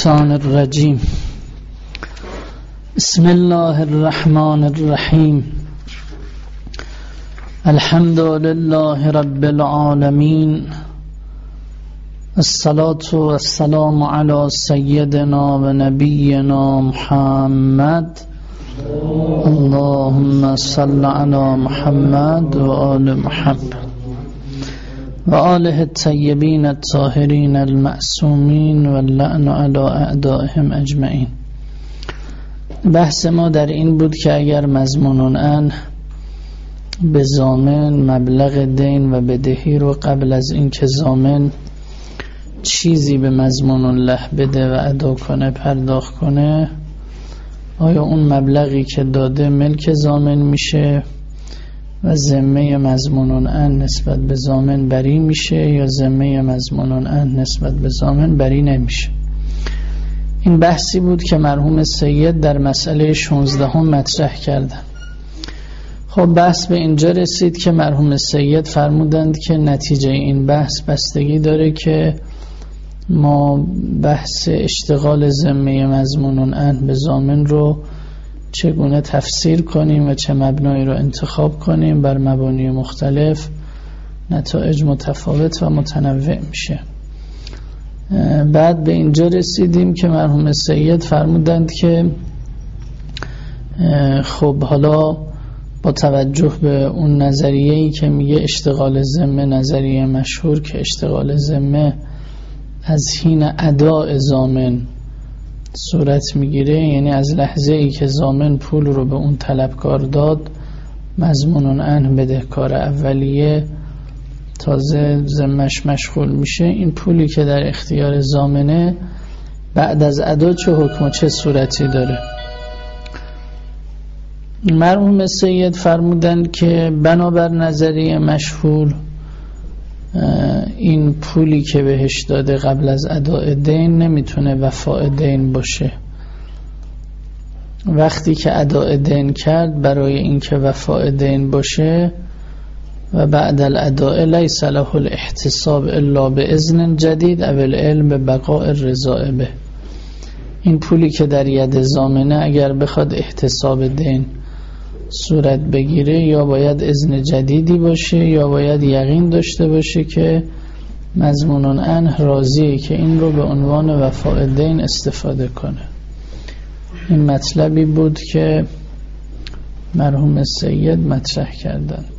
الشیطان الرجیم. بسم الله الرحمن الرحیم. الحمد لله رب العالمین، الصلاة والسلام علی سیدنا و نبینا محمد. اللهم صل علی محمد و آل محمد و آله الطیبین الطاهرین المعصومین و اللعن علی اعدائهم اجمعین. بحث ما در این بود که اگر مضمون ان به ضامن مبلغ دین و بدهی رو قبل از این که ضامن چیزی به مضمون له بده و ادا کنه پرداخت کنه، آیا اون مبلغی که داده ملک ضامن میشه و ذمه مضمون ان نسبت به ضامن بری میشه یا ذمه مضمون ان نسبت به ضامن بری نمیشه؟ این بحثی بود که مرحوم سید در مسئله 16 مطرح کردن. خب بحث به اینجا رسید که مرحوم سید فرمودند که نتیجه این بحث بستگی داره که ما بحث اشتغال ذمه مضمون ان به ضامن رو چگونه تفسیر کنیم و چه مبنایی رو انتخاب کنیم. بر مبانی مختلف نتایج متفاوت و متنوع میشه. بعد به اینجا رسیدیم که مرحوم سید فرمودند که خب حالا با توجه به اون نظریه‌ای که میگه اشتغال ذمه، نظریه مشهور که اشتغال ذمه از حین اداء ضامن صورت میگیره، یعنی از لحظه ای که ضامن پول رو به اون طلبکار داد مضمون ان بدهکار اولیه تازه ذمش مشغول میشه. این پولی که در اختیار ضامنه بعد از ادا چه حکم و چه صورتی داره؟ مرحوم سید فرمودند که بنابر نظریه مشهور این پولی که بهش داده قبل از اداء دین نمیتونه وفاء دین باشه. وقتی که اداء دین کرد برای اینکه وفاء دین باشه و بعد الاداء لیس له الاحتساب الا باذن جدید او العلم ببقاء الرضا به. این پولی که در ید ضامنه اگر بخواد احتساب دین صورت بگیره یا باید اذن جدیدی باشه یا باید یقین داشته باشه که مضمون ان راضیه که این رو به عنوان وفاء دین استفاده کنه. این مطلبی بود که مرحوم سید مطرح کردند.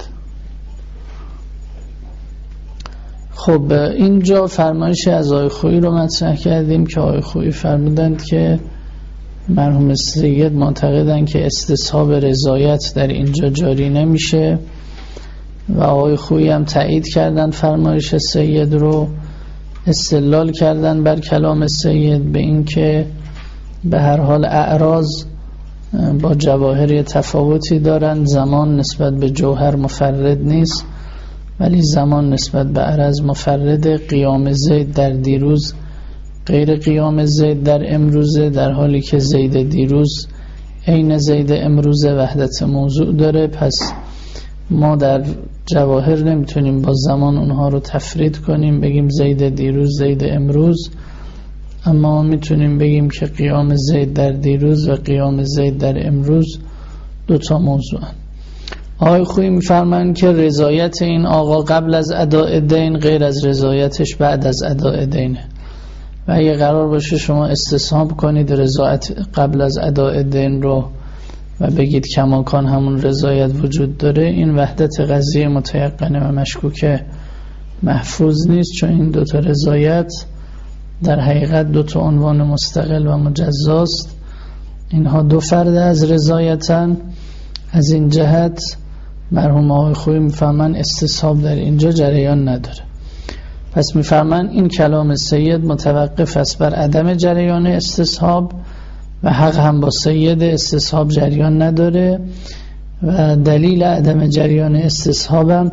خب اینجا فرمایش از آقای خویی رو مطرح کردیم که آقای خویی فرمودند که مرحوم سید معتقدن که استصحاب رضایت در اینجا جاری نمیشه و آقای خویی هم تایید کردن فرمایش سید رو، استدلال کردن بر کلام سید به این که به هر حال اعراض با جواهر تفاوتی دارن، زمان نسبت به جوهر مفرد نیست ولی زمان نسبت به عرض مفرد. قیام زید در دیروز غیر قیام زید در امروزه، در حالی که زید دیروز عین زید امروزه وحدت موضوع داره. پس ما در جواهر نمیتونیم با زمان اونها رو تفرید کنیم بگیم زید دیروز زید امروز، اما میتونیم بگیم که قیام زید در دیروز و قیام زید در امروز دوتا موضوع هست. آقای خویی میفرمایند که رضایت این آقا قبل از اداء دین غیر از رضایتش بعد از اداء دینه و اگه قرار باشه شما استصحاب کنید رضایت قبل از اداء دین رو و بگید کماکان همون رضایت وجود داره، این وحدت قضیه متیقنه و مشکوکه محفوظ نیست، چون این دوتا رضایت در حقیقت دوتا عنوان مستقل و مجزاست. اینها دو فرد از رضایتن. از این جهت مرحوم آقای خویی میفهمن استصحاب در اینجا جریان نداره. پس میفرمان این کلام سید متوقف است بر عدم جریان استصحاب و حق هم با سید استصحاب جریان نداره و دلیل عدم جریان استصحاب هم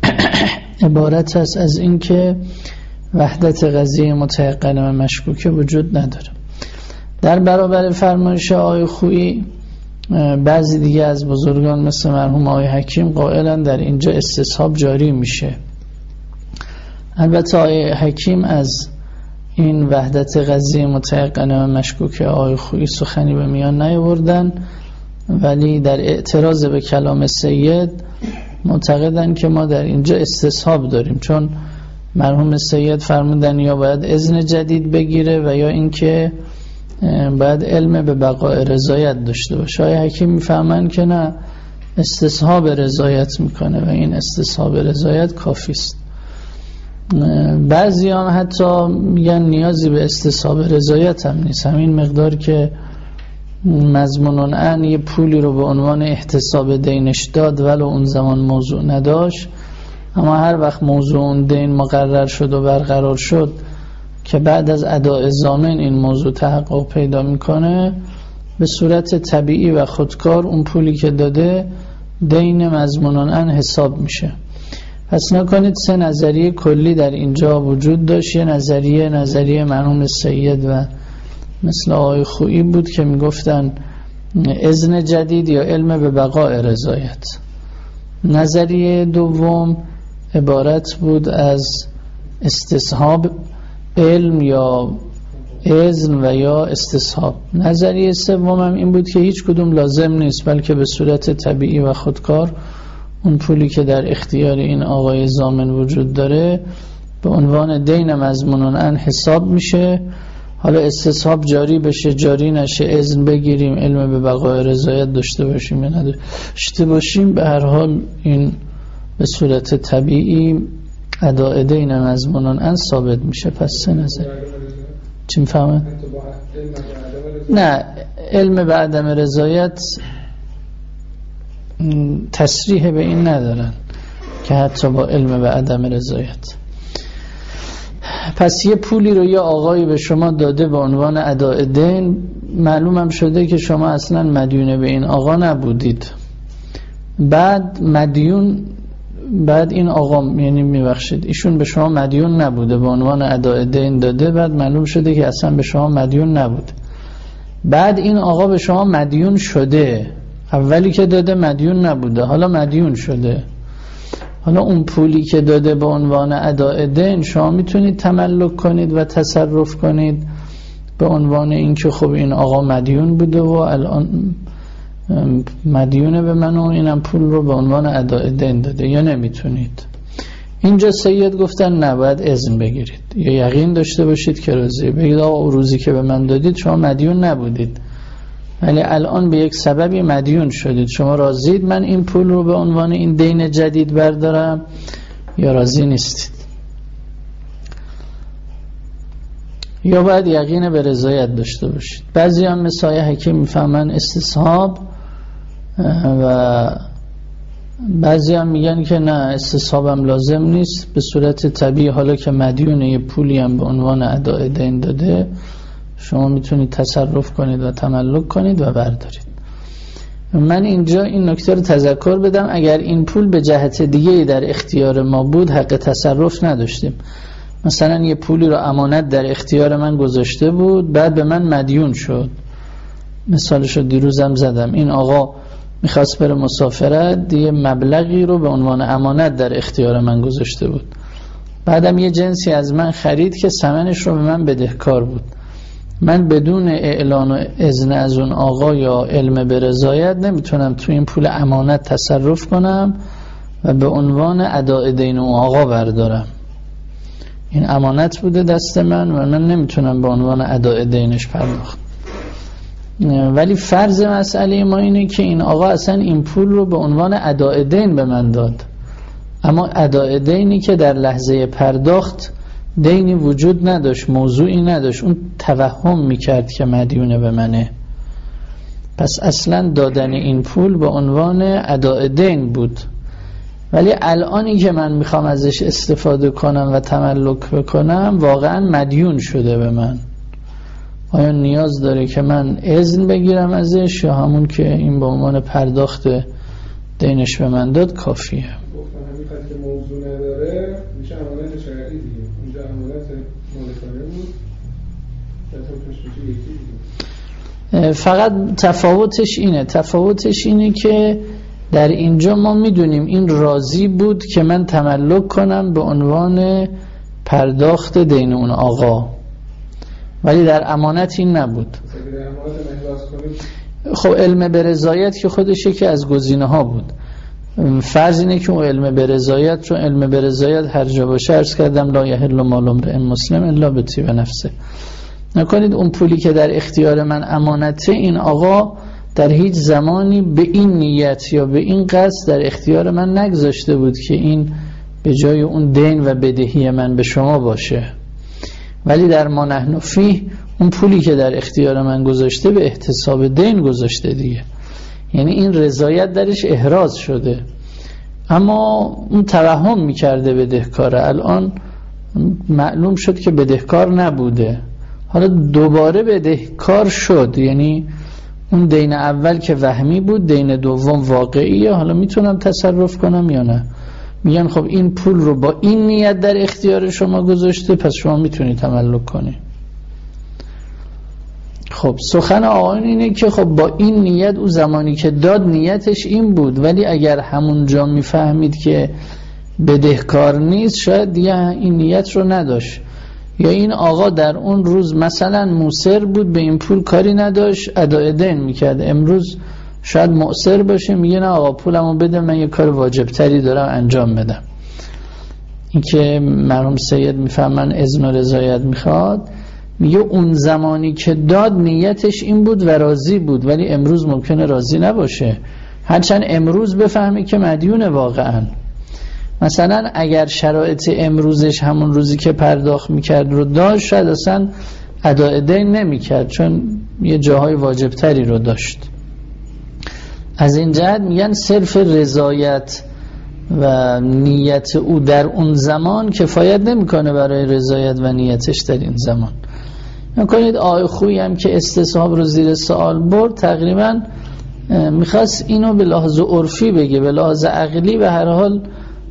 عبارت است از این که وحدت قضیه متیقنه و مشکوکه وجود نداره. در برابر فرمایش آقای خویی بعضی دیگه از بزرگان مثل مرحوم آقای حکیم قائلن در اینجا استصحاب جاری میشه. البته آقای حکیم از این وحدت قضیه متیقنه و مشکوک آقای خویی سخنی به میان نیاوردن، ولی در اعتراض به کلام سید معتقدن که ما در اینجا استصحاب داریم، چون مرحوم سید فرمودن یا باید اذن جدید بگیره و یا اینکه باید علم به بقای رضایت داشته باشه. آقای حکیم میفهمن که نه، استصحاب رضایت میکنه و این استصحاب رضایت کافی است. بعضی هم حتی میگن نیازی به استصحاب رضایت هم نیست، همین مقدار که مضموناً یه پولی رو به عنوان احتساب دینش داد ولو اون زمان موضوع نداشت، اما هر وقت موضوع اون دین مقرر شد و برقرار شد که بعد از اداء ضامن این موضوع تحقق پیدا میکنه، به صورت طبیعی و خودکار اون پولی که داده دین مضموناً حساب میشه. پس نکنید سه نظریه کلی در اینجا وجود داشت. یه نظریه مرحوم سید و مثل آقای خویی بود که میگفتن اذن جدید یا علم به بقای رضایت. نظریه دوم عبارت بود از استصحاب علم یا اذن و یا استصحاب. نظریه سوم هم این بود که هیچ کدوم لازم نیست، بلکه به صورت طبیعی و خودکار اون پولی که در اختیار این آقای ضامن وجود داره به عنوان دین مضموناً حساب میشه. حالا استصحاب جاری بشه جاری نشه، اذن بگیریم، علم به بقای رضایت داشته باشیم یا نداشته باشیم، به هر حال این به صورت طبیعی اداء دین مضموناً ثابت میشه. پس سه نظر چی میفهمه؟ نه، علم به عدم رضایت تصریح به این ندارن که حتی با علم به عدم رضایت. پس یه پولی رو یه آقایی به شما داده به عنوان اداء دین، معلومم شده که شما اصلا مدیون به این آقا نبودید، بعد این آقا یعنی میبخشید ایشون به شما مدیون نبوده، به عنوان اداء دین داده، بعد معلوم شده که اصلا به شما مدیون نبوده، بعد این آقا به شما مدیون شده، اولی که داده مدیون نبوده حالا مدیون شده، حالا اون پولی که داده به عنوان اداء دین شما میتونید تملک کنید و تصرف کنید به عنوان اینکه خب این آقا مدیون بوده و الان مدیونه به من و اینم پول رو به عنوان اداء دین داده، یا نمیتونید. اینجا سید گفتن نباید اذن بگیرید یا یقین داشته باشید که راضی، بگید آقا روزی که به من دادید شما مدیون نبودید ولی الان به یک سببی مدیون شدید، شما راضید من این پول رو به عنوان این دین جدید بردارم یا راضی نیستید؟ یا باید یقین به رضایت داشته باشید. بعضی هم مثل آقای حکیم میفهمن استصحاب و بعضی هم میگن که نه، استصحاب هم لازم نیست، به صورت طبیعی حالا که مدیون یه پولی هم به عنوان اداء دین داده شما میتونید تصرف کنید و تملک کنید و بردارید. من اینجا این نکته رو تذکر بدم، اگر این پول به جهت دیگه در اختیار ما بود حق تصرف نداشتیم. مثلا یه پولی رو امانت در اختیار من گذاشته بود، بعد به من مدیون شد، مثالش رو دیروزم زدم، این آقا میخواست بره مسافرت، یه مبلغی رو به عنوان امانت در اختیار من گذاشته بود، بعدم یه جنسی از من خرید که ثمنش رو به من بدهکار بود، من بدون اعلان و اذن از اون آقا یا علم به رضایت نمیتونم تو این پول امانت تصرف کنم و به عنوان اداء دین اون آقا بردارم. این امانت بوده دست من و من نمیتونم به عنوان اداء دینش پرداخت. ولی فرض مسئله ما اینه که این آقا اصلا این پول رو به عنوان اداء دین به من داد، اما اداء دینی که در لحظه پرداخت دینی وجود نداشت، موضوعی نداشت، اون توهم میکرد که مدیونه به منه. پس اصلا دادن این پول به عنوان اداء دین بود، ولی الانی که من میخوام ازش استفاده کنم و تملک بکنم واقعا مدیون شده به من. آیا نیاز داره که من اذن بگیرم ازش یا همون که این به عنوان پرداخت دینش به من داد کافیه؟ گفتن همین که موضوع نداره میشه امانت شرعی دیگه، اونجا امانت مالکانه بود فقط تفاوتش اینه که در اینجا ما میدونیم این راضی بود که من تملک کنم به عنوان پرداخت دین اون آقا، ولی در امانت این نبود. خب علم به رضایت که خودش یکی از گزینه ها بود. فرض اینه که اون علم به رضایت، چون علم به رضایت هر جا باشه، عرض کردم لا یحل مال امرئ مسلم الا بطیب نفسه. نکنید اون پولی که در اختیار من امانته، این آقا در هیچ زمانی به این نیت یا به این قصد در اختیار من نگذاشته بود که این به جای اون دین و بدهی من به شما باشه، ولی در ما نحن فیه اون پولی که در اختیار من گذاشته به احتساب دین گذاشته دیگه، یعنی این رضایت درش احراز شده. اما اون توهم میکرده بدهکاره، الان معلوم شد که بدهکار نبوده، حالا دوباره بدهکار شد، یعنی اون دین اول که وهمی بود دین دوم واقعیه، حالا میتونم تصرف کنم یا نه؟ میگن خب این پول رو با این نیت در اختیار شما گذاشته، پس شما میتونید تملک کنید. خب سخن آقایون اینه که خب با این نیت، او زمانی که داد نیتش این بود، ولی اگر همونجا میفهمید که بدهکار نیست، شاید دیگه این نیت رو نداشت، یا این آقا در اون روز مثلا موسر بود، به این پول کاری نداشت، ادای دین میکرد، امروز شاید مؤثر باشه، میگه نه آقا پولمو بده، من یه کار واجب تری دارم انجام بدم. این که مرحوم سید میفهمن اذن و رضایت میخواد، میگه اون زمانی که داد نیتش این بود و راضی بود، ولی امروز ممکنه راضی نباشه، هرچند امروز بفهمه که مدیونه واقعا. مثلا اگر شرایط امروزش همون روزی که پرداخت میکرد رو داشت، شاید اصلا ادای دین نمیکرد، چون یه جاهای واجب تری رو داشت. از این جهت میگن صرف رضایت و نیت او در اون زمان کفایت نمیکنه برای رضایت و نیتش در این زمان. نکنید آقای خویی هم که استصحاب رو زیر سوال برد، تقریبا میخواست اینو به لحاظ عرفی بگه، به لحاظ عقلی به هر حال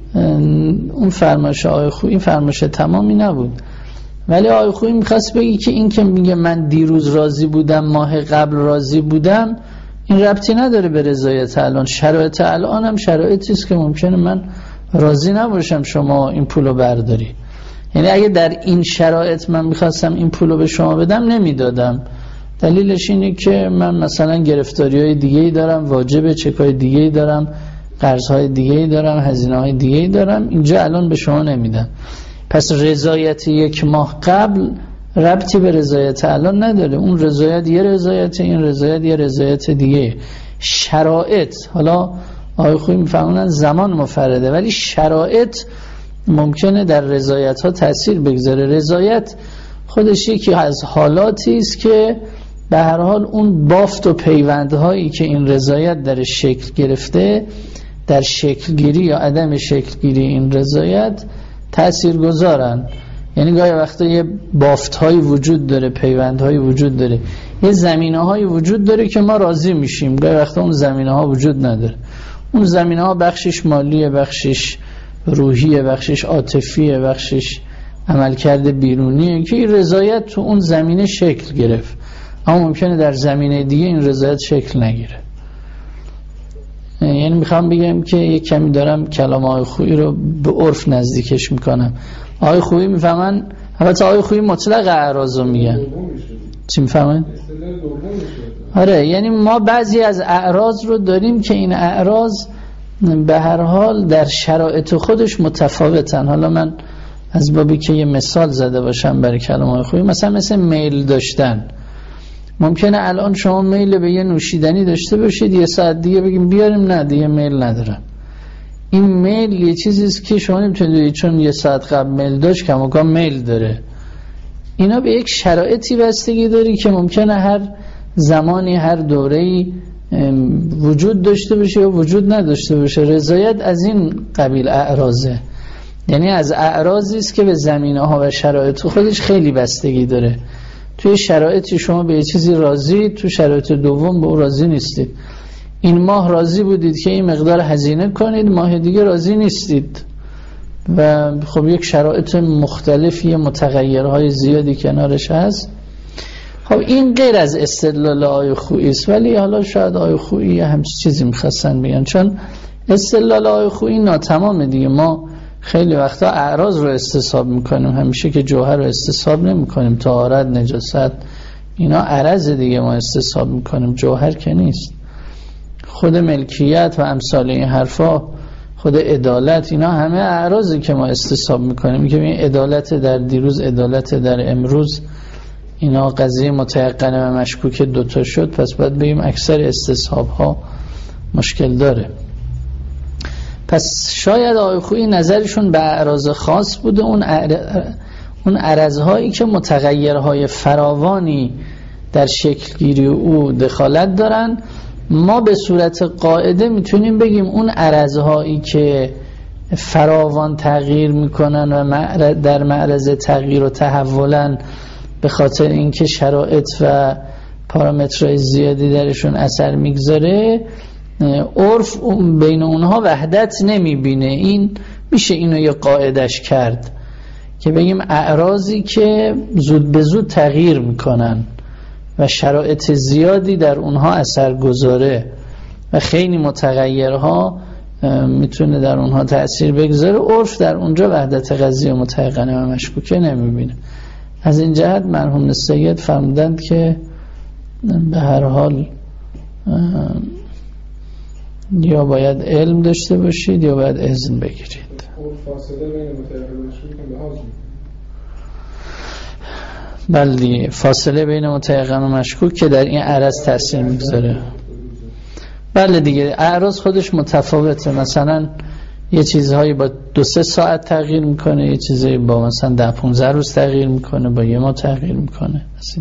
اون فرمایش آقای خویی این فرمایش تمامی نبود، ولی آقای خویی میخواست بگی که این که میگه من دیروز راضی بودم، ماه قبل راضی بودم، این ربطی نداره به رضایت الان. شرایط الان هم شرایطی است که ممکنه من راضی نباشم شما این پولو برداری، یعنی اگه در این شرایط من میخواستم این پولو به شما بدم نمیدادم. دلیلش اینه که من مثلا گرفتاری‌های دیگه‌ای دارم، واجب چکای دیگه‌ای دارم، قرض‌های دیگه‌ای دارم، هزینه‌های دیگه‌ای دارم، اینجا الان به شما نمیدم. پس رضایت یک ماه قبل ربطی به رضایت الان نداره، اون رضایت یه رضایت، این رضایت یه رضایت دیگه. شرایط، حالا آقای خویی میفهمونن زمان مفرده، ولی شرایط ممکنه در رضایت ها تأثیر بگذاره. رضایت خودش یکی از حالاتی است که به هر حال اون بافت و پیوندهایی که این رضایت در شکل گرفته، در شکلگیری یا عدم شکلگیری این رضایت تأثیر گذارن. یعنی گاهی وقتا یه بافت‌هایی وجود داره، پیوندهایی وجود داره، یه زمینه‌هایی وجود داره که ما راضی میشیم، گاهی وقتا اون زمینه‌ها وجود نداره. اون زمینه‌ها بخشش مالیه، بخشش روحیه، بخشش عاطفیه، بخشش عملکرد بیرونیه که این رضایت تو اون زمینه شکل گرفت، اما ممکنه در زمینه دیگه این رضایت شکل نگیره. یعنی میخوام بگم که یک کمی دارم کلام آقای خویی رو به عرف نزدیکش میکنم. آقای خویی میفهمن، البته آقای خویی مطلق اعراض رو میگن. چی میفهمن؟ آره، یعنی ما بعضی از اعراض رو داریم که این اعراض به هر حال در شرایط خودش متفاوتن. حالا من از بابی که یه مثال زده باشم برای کلام آقای خویی، مثل میل داشتن. ممکنه الان شما میل به یه نوشیدنی داشته باشید، یه ساعت دیگه بگیم بیاریم، نه دیگه میل ندارم. این میل یه چیزیست که شما نمیتونید چون یه ساعت قبل میل داشت کماکان میل داره. اینا به یک شرایطی بستگی داری که ممکنه هر زمانی، هر دوره‌ای وجود داشته باشه یا وجود نداشته باشه. رضایت از این قبیل اعراضه، یعنی از اعراضی است که به زمینه‌ها و شرایط خودش خیلی بستگی داره. توی شرایطی شما به یه چیزی راضی، تو شرایط دوم به اون راضی نیستید. این ماه راضی بودید که این مقدار هزینه کنید، ماه دیگه راضی نیستید و خب یک شرایط مختلفی، متغیرهای زیادی کنارش هست. خب این غیر از استدلال آقای خویی است، ولی حالا شاید آقای خویی همچین چیزی میخواستن بگن، چون استدلال آقای خویی ناتمامه دیگه. ما خیلی وقتا اعراض رو استصحاب میکنیم، همیشه که جوهر رو استصحاب نمیکنیم. طهارت، نجاست، اینا عرض دیگه ما استصحاب میکنیم، جوهر که نیست. خود ملکیت و امثال این حرفا، خود عدالت، اینا همه اعراضی که ما استصحاب میکنیم. که این عدالت در دیروز، عدالت در امروز، اینا قضیه متيقنه و مشکوک دوتا شد، پس باید بگیم اکثر استصحاب ها مشکل داره. پس شاید آقای خویی نظرشون به اعراض خاص بوده، اون عرضهایی که متغیرهای فراوانی در شکلگیری او دخالت دارن. ما به صورت قاعده میتونیم بگیم اون عرضهایی که فراوان تغییر میکنن و در معرض تغییر و تحولن به خاطر اینکه شرایط و پارامترهای زیادی درشون اثر میگذاره، عرف بین اونها وحدت نمیبینه. این میشه اینو یه قاعدش کرد که بگیم اعراضی که زود به زود تغییر میکنن و شرایط زیادی در اونها اثر گذاره و خیلی متغیرها میتونه در اونها تأثیر بگذاره، عرف در اونجا وحدت قضیه متيقنه و مشکوکه نمیبینه. از این جهت مرحوم سید فرمودند که به هر حال یا باید علم داشته باشید یا باید اذن بگیرید. فاصله بین متيقن و مشکوک لحاظ بله، فاصله بین متيقن و مشکوک که در این عرض تأثیر میگذاره. بله دیگه، اعراض خودش متفاوته. مثلا یه چیزهایی با 2-3 ساعت تغییر میکنه، یه چیزهایی با مثلا 10-15 روز تغییر میکنه، با یه ماه تغییر میکنه.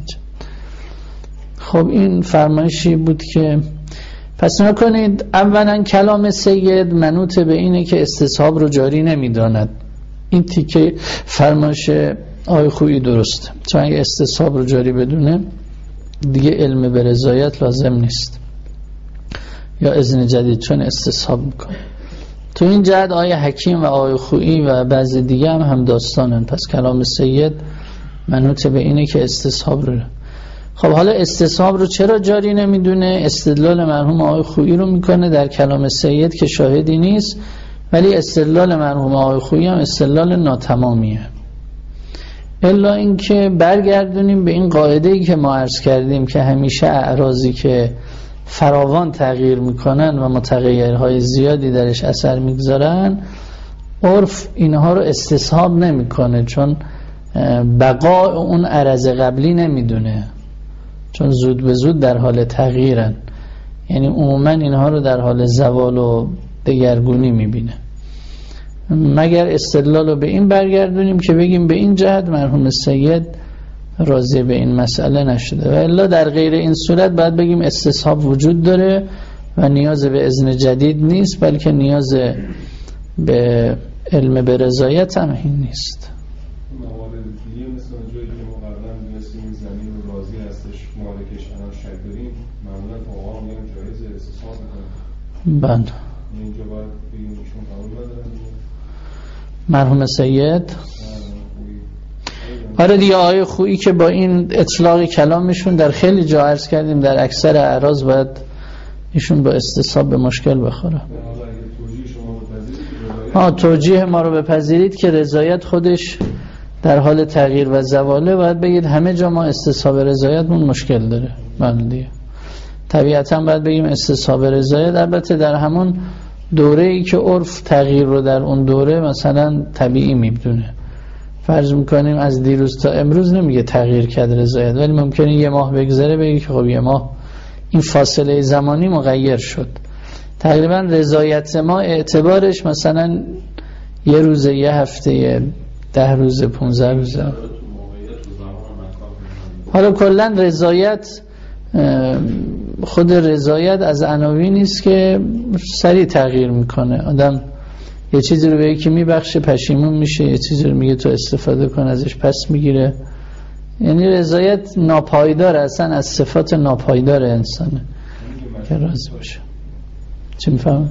خب این فرمایشی بود که پس نکنید. اولا کلام سید منوط به اینه که استصحاب رو جاری نمیداند. این تیکه فرمایش آقای خویی درسته، چون اگه استصحاب رو جاری بدونه دیگه علم به رضایت لازم نیست یا اذن جدید، چون استصحاب میکنه. تو این جهت آقای حکیم و آقای خویی و بعضی دیگه هم داستانن. پس کلام سید منوط به اینه که استصحاب رو. خب حالا استصحاب رو چرا جاری نمیدونه؟ استدلال مرحوم آقای خویی رو میکنه در کلام سید که شاهدی نیست، ولی استدلال مرحوم آقای خویی هم استدلال ناتمامیه. الا اینکه برگردونیم به این قاعده‌ای که ما عرض کردیم که همیشه اعراضی که فراوان تغییر میکنن و متغیرهای زیادی درش اثر میگذارن، عرف اینها رو استصحاب نمیکنه، چون بقای اون عرض قبلی نمیدونه، چون زود به زود در حال تغییرن. یعنی عموما اینها رو در حال زوال و دگرگونی میبینه. مگر استدلال رو به این برگردونیم که بگیم به این جهت مرحوم سید راضی به این مسئله نشده، و الا در غیر این صورت باید بگیم استصحاب وجود داره و نیاز به اذن جدید نیست، بلکه نیاز به علم به رضایت هم این نیست. موارد دیگه مثل جایی که مقدم دونستیم این زمین رو راضی هستش، مالکش الان شک داریم، معمولا آقا میگن جایز استصحاب میکنه. بله، اینجا باید بگیم ایشون قبول ندارن مرحوم سید. آره دیگه، آقای خویی که با این اطلاق کلامشون در خیلی جا عرض کردیم در اکثر اعراض باید ایشون با استصحاب به مشکل بخوره. توجیه ما رو بپذیرید که رضایت خودش در حال تغییر و زواله، باید بگید همه جا ما استصحاب رضایتمون مشکل داره. بله دیگه، طبیعتا باید بگیم استصحاب رضایت، البته در همون دوره‌ای که عرف تغییر رو در اون دوره مثلا طبیعی می‌دونه. فرض میکنیم از دیروز تا امروز نمیگه تغییر کرد رضایت، ولی ممکنه یه ماه بگذره بگه که خب یه ماه این فاصله زمانی مغیر شد. تقریبا رضایت ما اعتبارش مثلا یه روز، یه هفته، 10 روز، 15 روز. حالا کلا رضایت، خود رضایت از عناوین نیست که سریع تغییر میکنه. آدم یه چیزی رو به یکی میبخشه پشیمون میشه، یه چیزی رو میگه تو استفاده کن ازش پس میگیره. یعنی رضایت ناپایدار، اصلا از صفات ناپایدار انسانه که راضی باشه. چی میفهم؟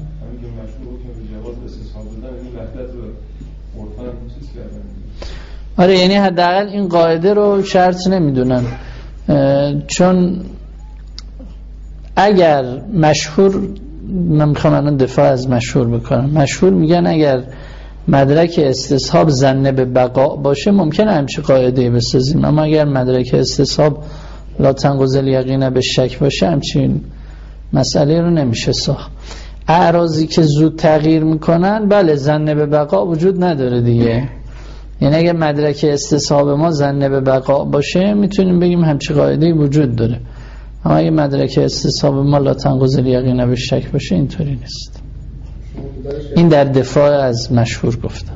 آره، یعنی حداقل این قاعده رو شرط نمیدونن، چون اگر مشهور، من میخوام الان دفاع از مشهور بکنم، مشهور میگن اگر مدرک استصحاب ظن به بقا باشه ممکنه همچی قاعده بسازیم، اما اگر مدرک استصحاب لا تنقض الیقین به شک باشه همچین مسئله رو نمیشه ساخت. اعراضی که زود تغییر میکنن بله ظن به بقا وجود نداره دیگه، یعنی اگر مدرک استصحاب ما ظن به بقا باشه میتونیم بگیم همچی قاعده وجود داره، اما اگر مدرک استصحاب ما لا تنقض الیقین به شک باشه اینطوری نیست. این در دفاع از مشهور گفتم.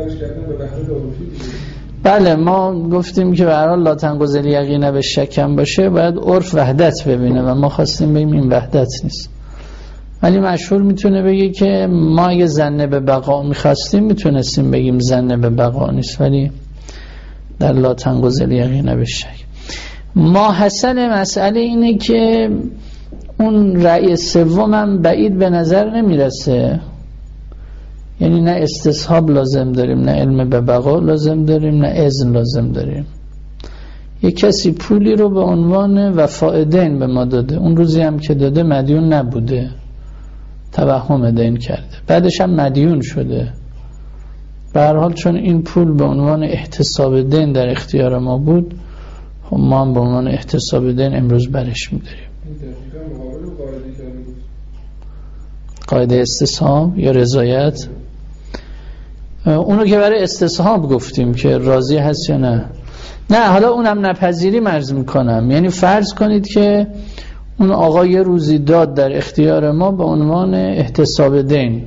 بله ما گفتیم که به هر حال لا تنقض الیقین به شک هم باشه باید عرف وحدت ببینه و ما خواستیم بگیم این وحدت نیست، ولی مشهور میتونه بگه که ما اگه ظن به بقا میخواستیم میتونستیم بگیم ظن به بقا نیست، ولی در لا تنقض الیقین به شک. ما حسن مسئله اینه که اون رأی سومم بعید به نظر نمیرسه، یعنی نه استصحاب لازم داریم، نه علم به بقا لازم داریم، نه اذن لازم داریم. یک کسی پولی رو به عنوان وفاء دین به ما داده، اون روزی هم که داده مدیون نبوده، توهم دین کرده، بعدش هم مدیون شده. به هر حال چون این پول به عنوان احتساب دین در اختیار ما بود، خب ما هم به عنوان احتساب دین امروز برش می‌داریم. قاعده استصحاب یا رضایت اونو که برای استصحاب گفتیم که راضی هست یا نه. نه حالا اونم نپذیری مرز میکنم، یعنی فرض کنید که اون آقا یه روزی داد در اختیار ما به عنوان احتساب دین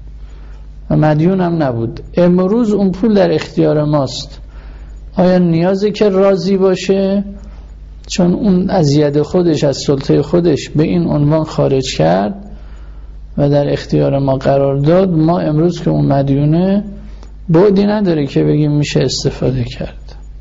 و مدیون هم نبود، امروز اون پول در اختیار ماست، آیا نیازی که راضی باشه چون اون از ید خودش از سلطه خودش به این عنوان خارج کرد و در اختیار ما قرار داد، ما امروز که اون مدیونه بعدی نداره که بگیم میشه استفاده کرد.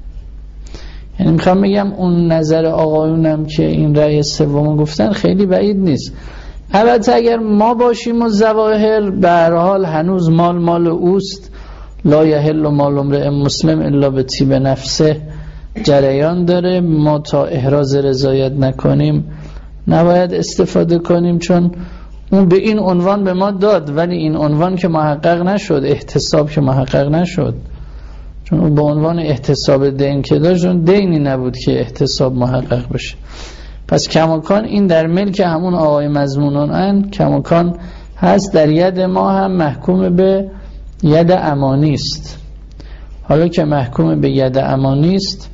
یعنی میخوام بگم اون نظر آقایونم که این رأی سوم گفتن خیلی بعید نیست. البته اگر ما باشیم و ظواهر به هر حال هنوز مال اوست، لا یحل مال امرئ مسلم الا به طیب نفسه جریان داره، ما تا احراز رضایت نکنیم نباید استفاده کنیم، چون اون به این عنوان به ما داد ولی این عنوان که محقق نشد، احتساب که محقق نشد، چون اون به عنوان احتساب دین که داشت اون دینی نبود که احتساب محقق بشه. پس کماکان این در ملک همون آقای مضمونان کماکان هست، در ید ما هم محکوم به ید امانی است. حالا که محکوم به ید امانی است،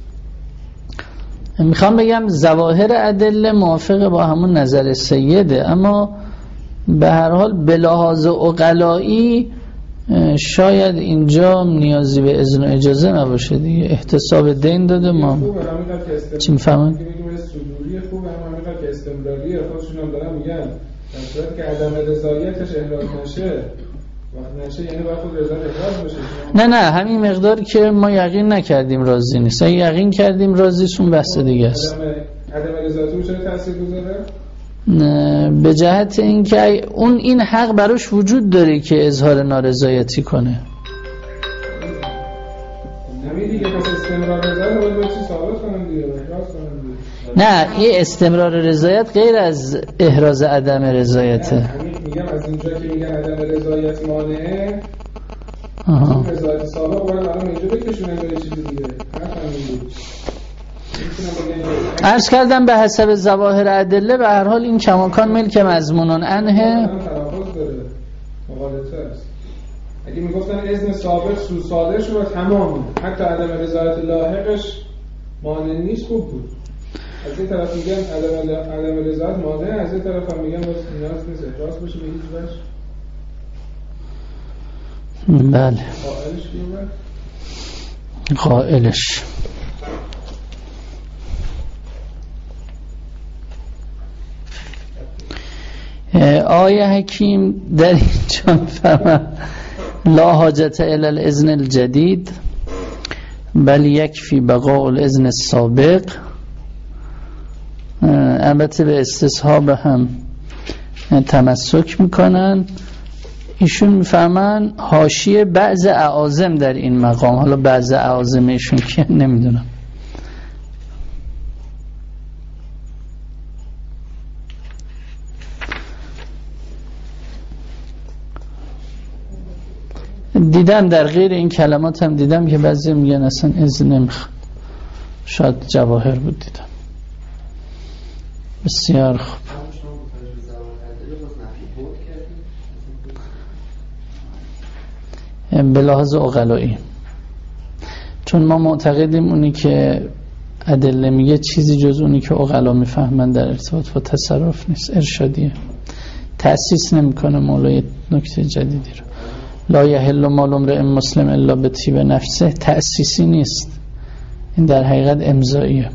میخوام بگم ظواهر ادله موافق با همون نظر سیده، اما به هر حال به لحاظ عقلایی شاید اینجا نیازی به اذن و اجازه نباشه دیگه، احتساب دین داده ما چی میفهمن؟ صدوری خوب همینقدر که استمراریه خودشون هم دارن میگن در صورت که عدم رضایتش احراز نشه وقت نشه یعنی باید خود رضایت احراز بشه. نه همین مقدار که ما یقین نکردیم راضی نیست، اگه یقین کردیم راضی اون بحث دیگه است. عدم رضایت رو چرا تاثیر گذاره؟ به جهت اینکه اون این حق براش وجود داره که اظهار نارضایتی کنه. نمیدی که پس استمرار رضایت باید چی ثابت کنن دیگه، احراز کنن دیگه. نه این استمرار رضایت غیر از احراز عدم رضایته. میگم از اینجا که میگن عدم رضایت مانعه، رضایت سابق باید الان اینجا بکشونن به چیز دیگه. عرض کردم به حسب ظواهر ادله به هر حال این کماکان ملک مضمونان عنه. اگه میگفتن اذن سابق سو صادر شد تمام، حتی عدم رضایت لاحقش مانع نیست، خوب بود. از این طرف میگن عدم رضایت مانع، از این طرف هم میگن واسه نیاز نیست احراز بشه به هیچ وجه. بله. قائلش کی بود؟ قائلش آیه حکیم در اینجا میفرماید لا حاجت الی الاذن الجدید بل یکفی بقاء الاذن السابق. البته به استصحاب هم تمسک میکنن. ایشون میفهمن حاشیه بعض اعاظم در این مقام، حالا بعض اعاظم ایشون که نمیدونم. دیدم در غیر این کلمات هم دیدم که بعضی میگن اصلا اذن نمیخواد، شاید جواهر بود دیدم. بسیار خوب. به لحاظ عقلایی، چون ما معتقدیم اونی که ادله میگه چیزی جز اونی که عقلا میفهمن در ارتباط با تصرف نیست، ارشادیه، تأسیس نمیکنه. مولای نکته جدیدی رو لا یحل مال امرئ مسلم الا بطیب نفسه تأسیسی نیست، این در حقیقت امضاییه.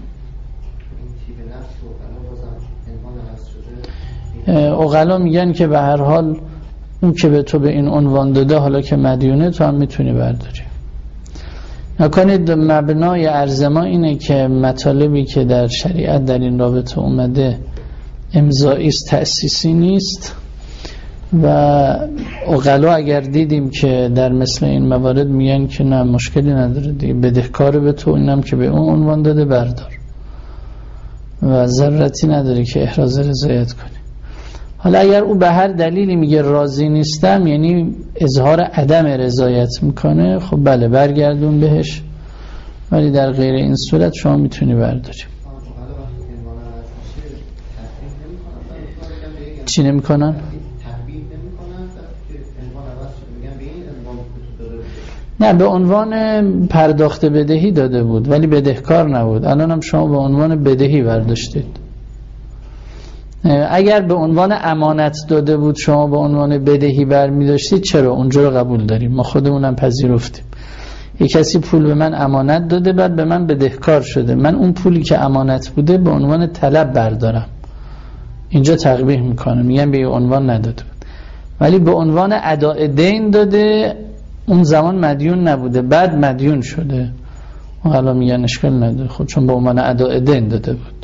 عقلا میگن که به هر حال اون که به تو به این عنوان داده حالا که مدیونه تو هم میتونی برداری. نکنید مبنای عرض ما اینه که مطالبی که در شریعت در این رابطه اومده امضایی است، تأسیسی نیست. و عقلا اگر دیدیم که در مثل این موارد میگن که نه مشکلی نداره دیگه، بدهکار به تو، اینم که به اون عنوان داده بردار و ضرورتی نداره که احراز رضایت کنی. حالا اگر او به هر دلیلی میگه راضی نیستم، یعنی اظهار عدم رضایت میکنه، خب بله برگردون بهش، ولی در غیر این صورت شما میتونی برداری. چی نمیکنن؟ نه، به عنوان پرداخت بدهی داده بود ولی بدهکار نبود. الان هم شما به عنوان بدهی برداشتید. اگر به عنوان امانت داده بود شما به عنوان بدهی برمی داشتید، چرا؟ اونجا رو قبول داریم، ما خودمونم پذیرفتیم. یک کسی پول به من امانت داده، بعد به من بدهکار شده، من اون پولی که امانت بوده به عنوان طلب بردارم، اینجا تقبیح میکنم، میگم به عنوان نداده بود. ولی به عنوان اداء دین داده، اون زمان مدیون نبوده، بعد مدیون شده، حالا میگن اشکال نداره، خب چون به عنوان اداء دین داده بود.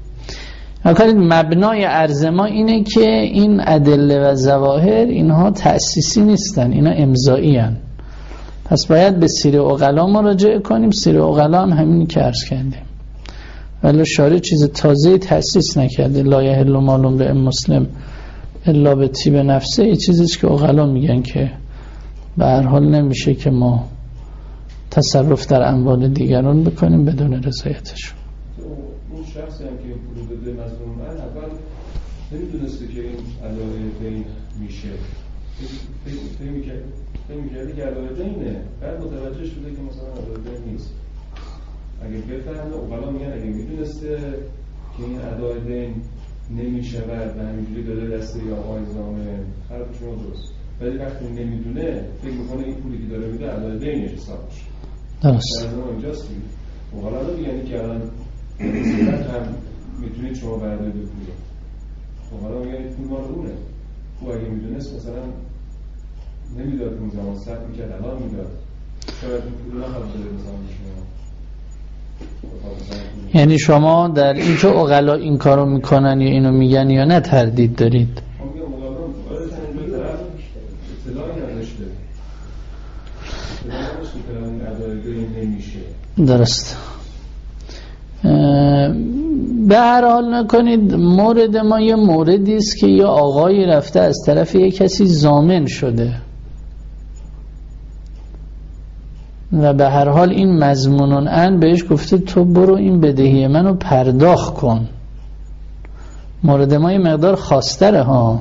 مبنای عرض ما اینه که این ادله و ظواهر اینها تأسیسی نیستن، اینا امضایی هن. پس باید به سیر عقلا مراجعه کنیم. سیر عقلا هم همینی که عرض کردیم، ولی شارع چیز تازه تأسیس نکرده. لا یحل مال امرئ مسلم الا بطیب نفسه، این چیزیست که عقلا میگن که به هر حال نمیشه که ما تصرف در اموال دیگران بکنیم بدون رضایتشون. اون شخصی هم که پول داده مظلوم من اول نمیدونسته که این ادای دین میشه، فکر میکردی که ادای دینه، بعد متوجه شده که مثلا ادای دین نیست. اگه بفهمه، اولا میگن اگه میدونسته که این ادای دین نمیشه و همینجوری داده دست یا آقای زامن، حرف شما درست، ولی وقتی نمیدونه فکر میکنه این پولی که داره میده ادای دینش حساب میشه. درست. در زمان اینجاست که اولا میگن که الان زیرت هم میتونید شما بردارید پوله، اولا میگن پول ما رو اونه. او اگه میدونست مثلا نمیداد، اون زمان صرف میکرد، الان میداد، شاید این پول نخواد داره مثلا شما. یعنی شما در این که عقلا این کارو میکنن یا اینو میگن یا نه تردید دارید؟ درست. به هر حال نکنید مورد ما یه موردی است که یه آقایی رفته از طرف یه کسی ضامن شده و به هر حال این مضمونن ان بهش گفته تو برو این بدهی منو پرداخت کن. مورد ما یه مقدار خاص‌تره ها.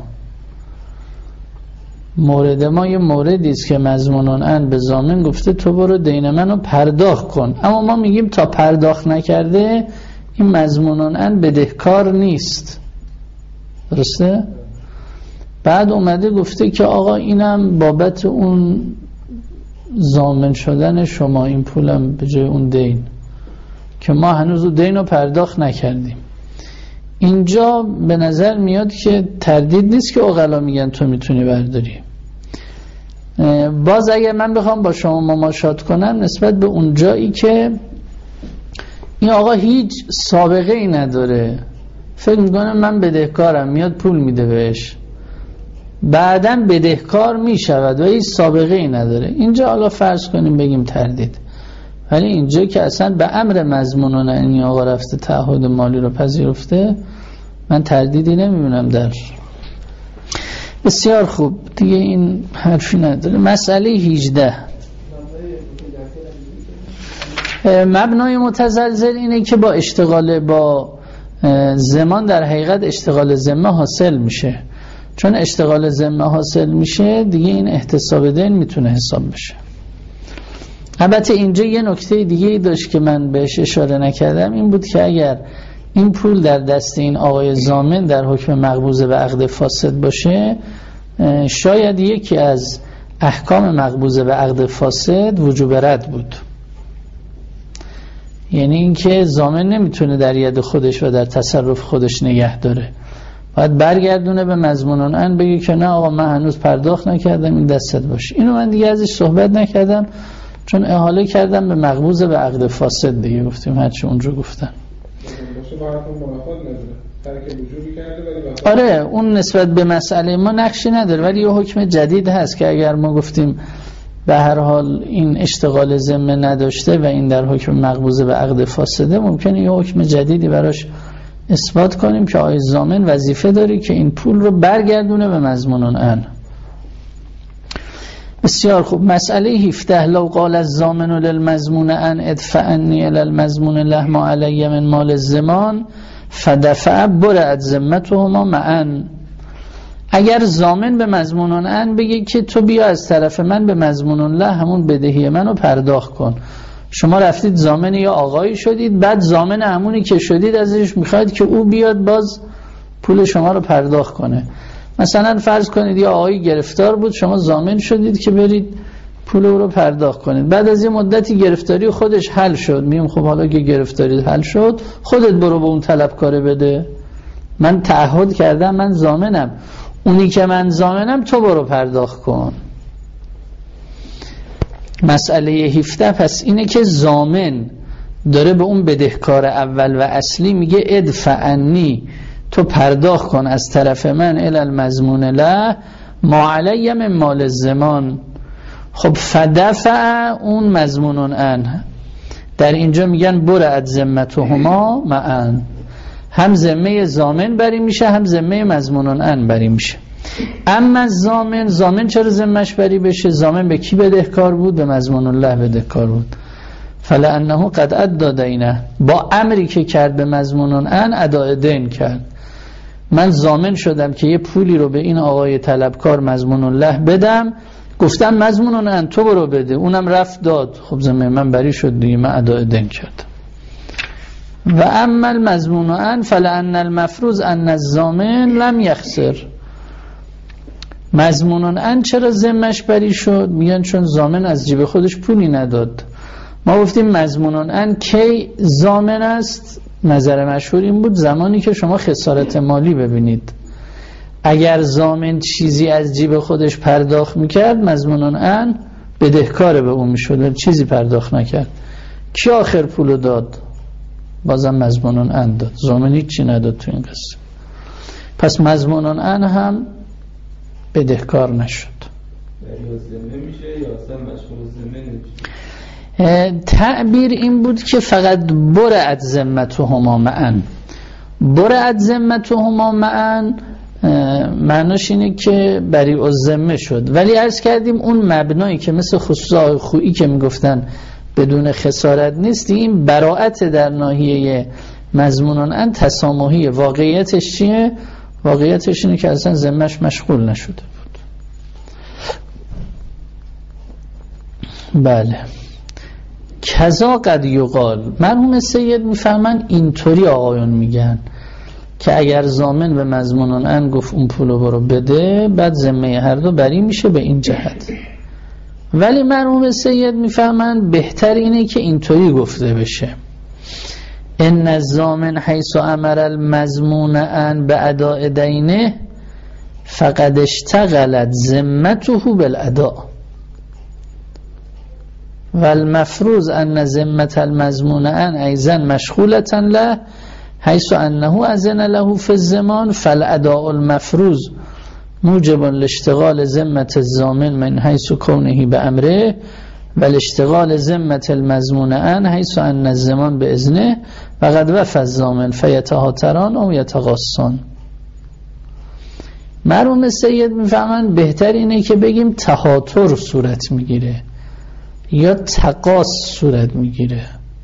مورد ما یه موردی است که مضمونن ان به ضامن گفته تو برو دین منو پرداخت کن، اما ما میگیم تا پرداخت نکرده این مضمونن ان بدهکار نیست. درسته؟ بعد اومده گفته که آقا اینم بابت اون ضامن شدن شما، این پولم به جای اون دین که ما هنوز اون دین رو پرداخت نکردیم. اینجا به نظر میاد که تردید نیست که عقلا میگن تو میتونی برداری. باز اگر من بخوام با شما مماشات کنم نسبت به اون جایی که این آقا هیچ سابقه ای نداره، فکر میکنه من بدهکارم، میاد پول میده بهش، بعداً بدهکار میشود و هیچ سابقه ای نداره، اینجا حالا فرض کنیم بگیم تردید. ولی اینجا که اصلا به امر مضمونون این آقا رفته تعهد مالی رو پذیرفته، من تردیدی نمیبینم در. بسیار خوب، دیگه این حرفی نداره. مسئله 18 مبنای متزلزل اینه که با اشتغال با زمان در حقیقت اشتغال ذمه حاصل میشه. چون اشتغال ذمه حاصل میشه دیگه این احتساب دین میتونه حساب بشه. البته اینجا یه نکته دیگه داشت که من بهش اشاره نکردم، این بود که اگر این پول در دست این آقای ضامن در حکم مقبوضه و عقد فاسد باشه، شاید یکی از احکام مقبوضه و عقد فاسد وجوب رد بود. یعنی اینکه ضامن نمیتونه در ید خودش و در تصرف خودش نگه داره، باید برگردونه به مضمون ان، بگه که نه آقا من هنوز پرداخت نکردم، این دستت باشه. اینو من دیگه ازش صحبت نکردم چون احاله کردم به مقبوضه و عقد فاسد. دیگه گفتیم هرچی اونجا گفتن. آره اون نسبت به مسئله ما نقشی نداره، ولی یه حکم جدید هست که اگر ما گفتیم به هر حال این اشتغال ذمه نداشته و این در حکم مقبوضه و عقد فاسده، ممکنه یه حکم جدیدی براش اثبات کنیم که آقای ضامن وظیفه داری که این پول رو برگردونه به مضمون ان. بسیار خوب. مسئله 17 لو قال الضامن للمضمون ان ادفع عنی الی المضمون له ما علی من مال الضمان فدفع برئت ذمتهما معا. اگر ضامن به مضمون ان بگه که تو بیا از طرف من به مضمون له همون بدهی منو پرداخت کن، شما رفتید ضامن یا آقایی شدید، بعد ضامن همونی که شدید ازش میخواید که او بیاد باز پول شما رو پرداخت کنه. مثلا فرض کنید یه آقایی گرفتار بود، شما ضامن شدید که برید پول او رو پرداخت کنید. بعد از یه مدتی گرفتاری خودش حل شد، میگم خب حالا که گرفتاری حل شد خودت برو به اون طلبکاره بده، من تعهد کردم، من ضامنم، اونی که من ضامنم تو برو پرداخت کن. مسئله 17 پس اینه که ضامن داره به اون بدهکار اول و اصلی میگه ادفع عنی، تو پرداخت کن از طرف من الی المضمون له ما علی من مال الضمان. خب فدفع اون مضمون ان، در اینجا میگن برئت ذمتهما معا، هم ذمه ضامن بری میشه هم ذمه مضمون ان بری میشه. اما ضامن چرا ذمهش بری بشه؟ ضامن به کی بدهکار بود؟ به مضمون الله بدهکار بود. فلانه قد ادى دینه، با امری که کرد به مضمون ان اداء دین کرد. من ضامن شدم که یه پولی رو به این آقای طلبکار مضمون الله بدم، گفتم مضمون ان تو برو بده، اونم رفت داد، خب ذمه من بری شد دیگه، من اداء دین کردم. و اما المضمون ان فلان المفروض ان الضامن لم یخسر. مضمون ان چرا ذمهش بری شد؟ میگن چون ضامن از جیب خودش پولی نداد. ما گفتیم مضمون ان کی ضامن است؟ نظر مشهور این بود زمانی که شما خسارت مالی ببینید. اگر ضامن چیزی از جیب خودش پرداخت میکرد مضمون ان بدهکار به اون میشد، چیزی پرداخت نکرد. کی آخر پولو داد؟ بازم مضمون ان داد، ضامن هیچی نداد تو این قصه. پس مضمون ان هم بدهکار نشد. تعبیر این بود که فقط برئت ذمتهما معا. برئت ذمتهما معا معناش اینه که بریء الذمه شد، ولی عرض کردیم اون مبنایی که مثل خصوص آقای خویی که میگفتن بدون خسارت نیست، این براءت در ناحیه مضمون ان تسامحی. واقعیتش چیه؟ واقعیتش اینه که اصلا ذمهش مشغول نشده بود. بله. کذا قد یقال، مرحوم سید میفهمن اینطوری آقایون میگن که اگر ضامن به مضمون ان گفت اون پولو برو بده، بعد ذمه هر دو بری میشه به این جهت. ولی مرحوم سید میفهمن بهتر اینه که اینطوری گفته بشه ان الضامن حیث امر المضمون ان باداء دینه فقد اشتغلت ذمته بالاداء والمفروض ان ذمه المضمون ان ایضا مشغوله له حيث انه اذن له في الضمان فالاداء المفروض موجب لاشتغال ذمه الضامن من حيث كونه بامره والاشتغال ذمه المضمون ان حيث ان الضمان باذنه وقد وفى الضامن فيتهاتران او يتغاصان. مرحوم سید میفهمن بهتر اینه که بگیم تهاتر صورت میگیره یا تقاص صورت میگیره،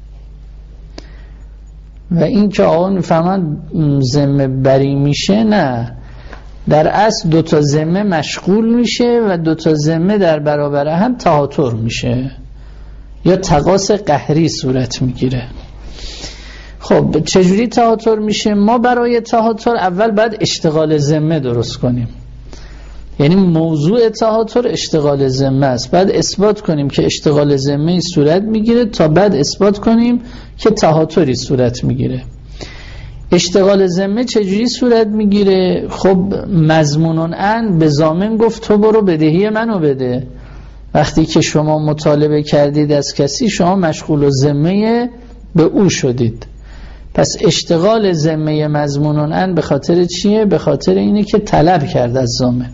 و این که آقایون میفهمن ذمه بری میشه، نه، در اصل دوتا ذمه مشغول میشه و دوتا ذمه در برابر هم تهاتر میشه یا تقاص قهری صورت میگیره. خب چجوری تهاتر میشه؟ ما برای تهاتر اول باید اشتغال ذمه درست کنیم، یعنی موضوع تهاتر اشتغال ذمه است. بعد اثبات کنیم که اشتغال ذمه صورت میگیره تا بعد اثبات کنیم که تهاتری صورت میگیره. اشتغال ذمه چجوری صورت میگیره؟ خب مضمونن ان به ضامن گفت تو برو بدهی منو بده. وقتی که شما مطالبه کردید از کسی، شما مشغول ذمه به او شدید. پس اشتغال ذمه مضمونن ان به خاطر چیه؟ به خاطر اینه که طلب کرد از ضامن.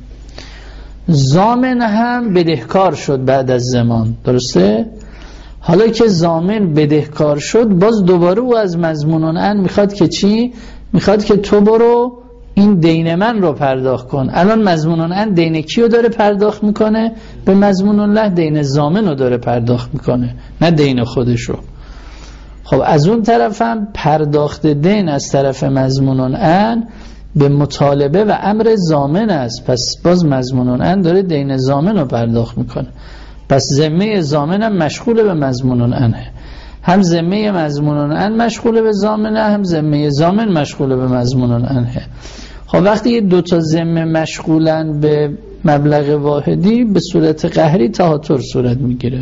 ضامن هم بدهکار شد بعد از زمان، درسته؟ حالا که ضامن بدهکار شد، باز دوباره او از مضمونن ان میخواد که چی؟ میخواد که تو برو این دین من رو پرداخت کن. الان مضمونن ان دین کیو داره پرداخت میکنه؟ به مضمون الله دین ضامن رو داره پرداخت میکنه، نه دین خودشو. خب از اون طرف هم پرداخت دین از طرف مضمونن ان به مطالبه و امر ضامن است، پس باز مضمونن ان داره دین ضامن رو پرداخت میکنه. پس ذمه ضامن هم مشغول به مضمونن انه، هم ذمه مضمونن ان مشغول به ضامنه، هم ذمه ضامن مشغول به مضمونن انه. خب وقتی یه دوتا ذمه مشغولن به مبلغ واحدی، به صورت قهری تهاتر صورت میگیره.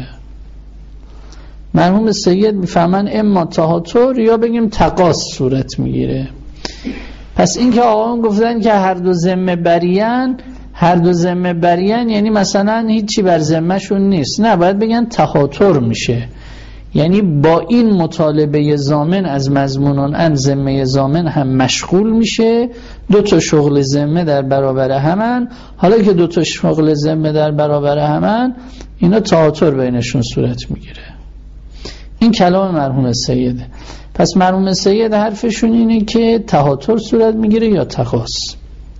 مرحوم سید میفهمن اما تهاتر یا بگیم تقاص صورت میگیره. پس این که آقایون گفتن که هر دو ذمه برین، هر دو ذمه برین یعنی مثلا هیچی بر ذمه شون نیست، نه، باید بگن تهاتر میشه، یعنی با این مطالبه ضامن از مضمونن ان ذمه ضامن هم مشغول میشه. دو تا شغل ذمه در برابر همن. حالا که دو تا شغل ذمه در برابر همن، اینا تهاتر بینشون صورت میگیره. این کلام مرحوم سیده. پس مرحوم سید حرفشون اینه که تهاتر صورت میگیره یا تقاص.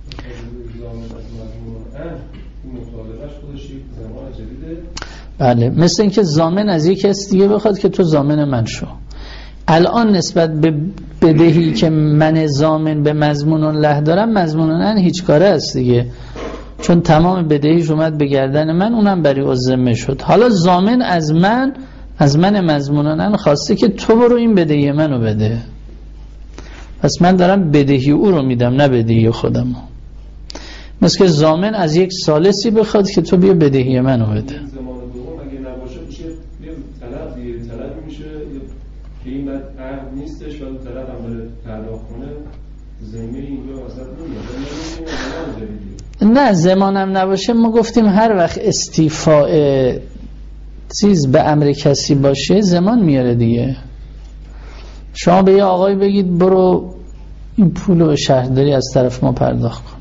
بله، مثل این که ضامن از یک کس دیگه بخواد که تو ضامن من شو. الان نسبت به بدهی که من ضامن به مضمون الله دارم، مضمون الله هیچ کاره است دیگه، چون تمام بدهیش اومد به گردن من، اونم بری الذمه شد. حالا ضامن از من مضمون الله خواسته که تو برو این بدهی منو بده، پس من دارم بدهی او رو میدم نه بدهی خودمو. مثل که ضامن از یک ثالثی بخواد که تو بیا بدهی منو بده. که این بعد عقد نیستش و اون طرف هم داره پرداخت کنه، زمینه اینجا وسط نمیاد. نه، زمانم نباشه. ما گفتیم هر وقت استیفاء چیز به امر کسی باشه زمان میاره دیگه. شما به یه آقای بگید برو این پولو به شهرداری از طرف ما پرداخت کن.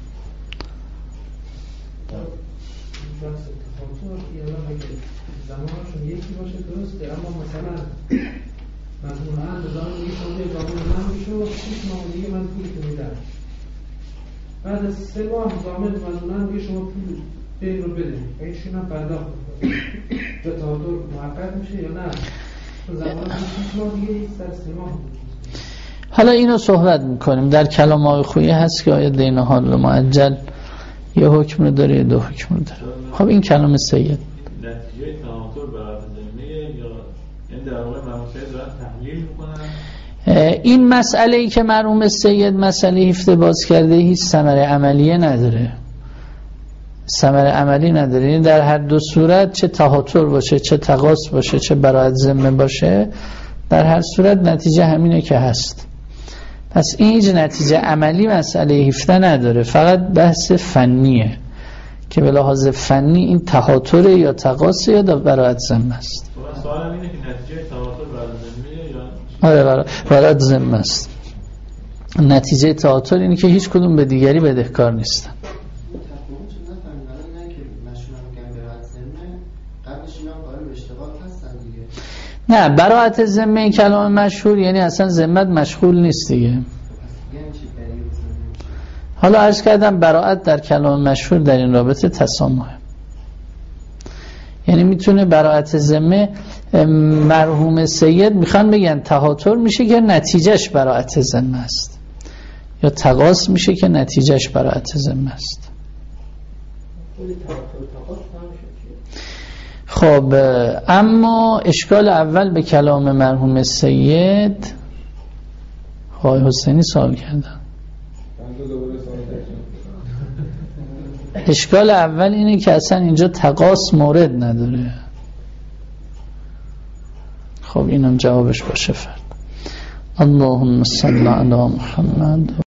زمانشون یکی باشه درسته، اما مثلا مضمونن بزنم میگه شما یه زمان من میشو 6 ماه دیگه من پولی که میدم، بعد از 3 ماه زمان مضمونن میگه شما پول دین رو بده، اینشون هم پرداخت میکنه. جا تهاتر محقق میشه یا نه؟ زمان 6 ماه دیگه سر 3 ماه. حالا اینو صحبت میکنیم. در کلام آقای خویی هست که آیا دین حال معجل یه حکم رو داره یا دو حکم رو داره. خب این کلام سید نتیجه تهاتر برای ذمه یا این در واقع مرحوم سید دارن تحلیل میکنن. این مسئله ای که مرحوم سید مسئله هفته باز کرده هیچ ثمره عملیه نداره، ثمره عملی نداره. این در هر دو صورت، چه تهاتر باشه، چه تقاص باشه، چه برای ذمه باشه، در هر صورت نتیجه همینه که هست. پس این هیچ نتیجه عملی مسئله هفته نداره، فقط بحث فنیه که به لحاظ فنی این تهاتر یا تقاص یا برای ذمه است. سوالم اینه که نتیجه تهاتر برای ذمه یا برای ذمه است. نتیجه تهاتر اینه که هیچ کدوم به دیگری بدهکار نیستن. نه، براءت ذمه این کلام مشهور یعنی اصلا ذمت مشغول نیست دیگه. حالا عرض کردم براءت در کلام مشهور در این رابطه تسامحه، یعنی میتونه براءت ذمه مرحوم سید میخوان بگن تهاتر میشه که نتیجهش براءت ذمه است، یا تقاص میشه که نتیجهش براءت ذمه است. خب اما اشکال اول به کلام مرحوم سید آقای حسینی سوال کردن. اشکال اول اینه که اصلا اینجا تقاص مورد نداره. خب اینم جوابش باشه فرد. اللهم صل علی محمد.